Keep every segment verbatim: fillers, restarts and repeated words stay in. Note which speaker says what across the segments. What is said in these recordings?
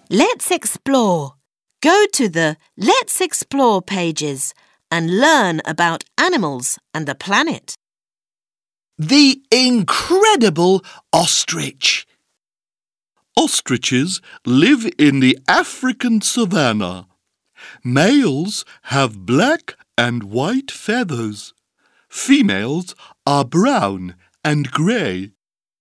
Speaker 1: Let's explore. Go to the Let's Explore pages and learn about animals and the planet.
Speaker 2: The incredible ostrich.
Speaker 3: Ostriches live in the African savanna. Males have black and white feathers. Females are brown and grey.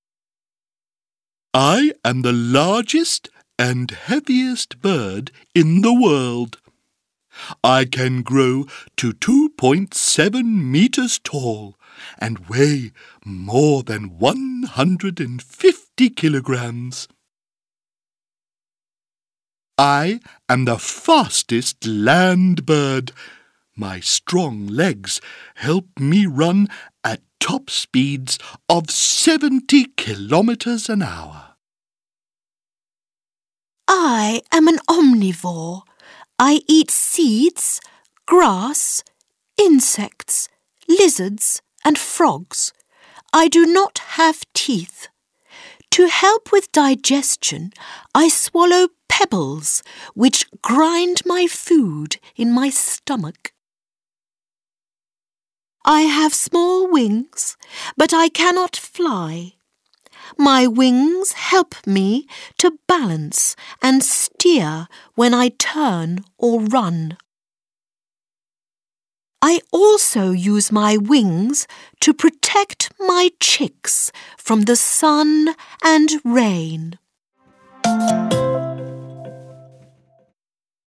Speaker 3: I am the largest and heaviest bird in the world. I can grow to two point seven meters tall and weigh more than one hundred fifty kilograms. I am the fastest land bird. My strong legs help me run at top speeds of seventy kilometers an hour.
Speaker 1: I am an omnivore. I eat seeds, grass, insects, lizards, and frogs. I do not have teeth. To help with digestion, I swallow pebbles which grind my food in my stomach. I have small wings, but I cannot fly. My wings help me to balance and steer when I turn or run. I also use my wings to protect my chicks from the sun and rain.